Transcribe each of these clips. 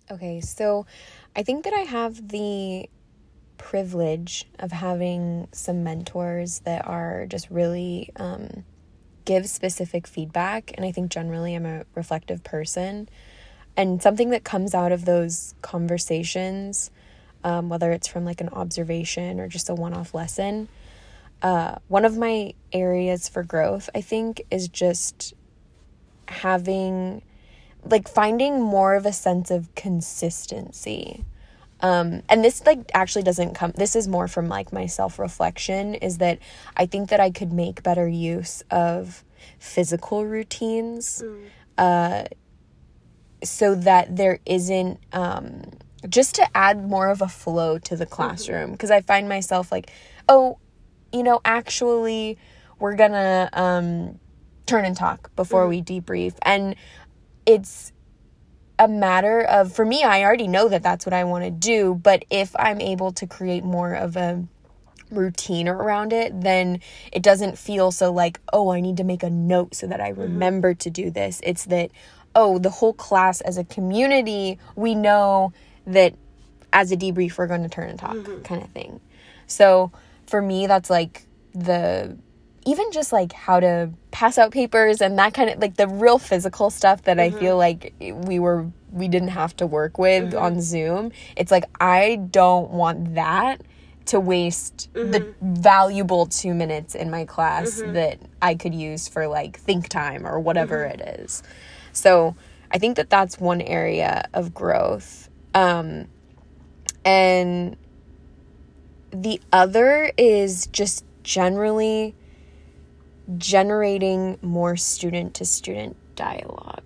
Okay, so I think that I have the privilege of having some mentors that are just really give specific feedback. And I think generally I'm a reflective person. And something that comes out of those conversations, whether it's from like an observation or just a one-off lesson, one of my areas for growth, I think, is just finding more of a sense of consistency. And this actually doesn't come, this is more from like my self-reflection, is that I think that I could make better use of physical routines, so that there isn't, just to add more of a flow to the classroom. Because I find myself like, actually we're gonna, turn and talk before we debrief. And it's a matter of, for me, I already know that that's what I want to do, but if I'm able to create more of a routine around it, then it doesn't feel so like, I need to make a note so that I remember to do this. It's that, the whole class as a community, we know that as a debrief, we're going to turn and talk kind of thing. So for me, that's like even just like how to pass out papers and that kind of like the real physical stuff that I feel like we didn't have to work with on Zoom. It's like, I don't want that to waste the valuable 2 minutes in my class that I could use for like think time or whatever it is. So I think that that's one area of growth. And the other is just generally generating more student-to-student dialogue.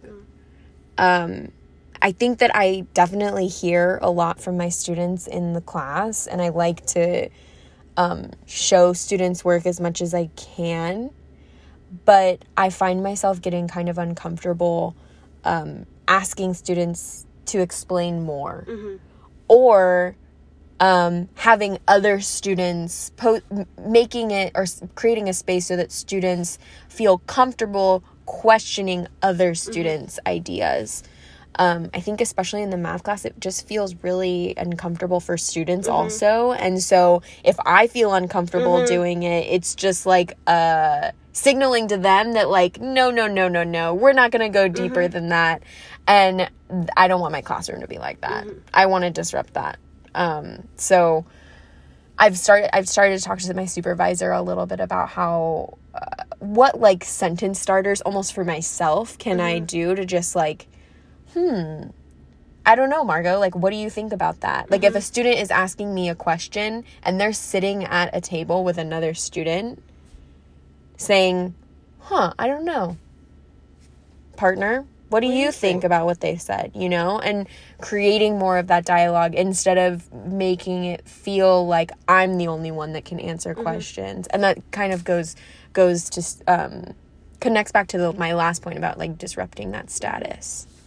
I think that I definitely hear a lot from my students in the class, and I like to show students work as much as I can, but I find myself getting kind of uncomfortable asking students to explain more, or having other students making it or creating a space so that students feel comfortable questioning other students' ideas. I think especially in the math class, it just feels really uncomfortable for students also. And so if I feel uncomfortable doing it, it's just like signaling to them that like, no, we're not going to go deeper than that. And I don't want my classroom to be like that. I want to disrupt that. So I've started to talk to my supervisor a little bit about how, what like sentence starters almost for myself can I do to just like, I don't know, Margot, like, what do you think about that? Like, if a student is asking me a question and they're sitting at a table with another student saying, I don't know, partner, what do you think about what they said, and creating more of that dialogue instead of making it feel like I'm the only one that can answer questions. And that kind of goes to, connects back to my last point about like disrupting that status.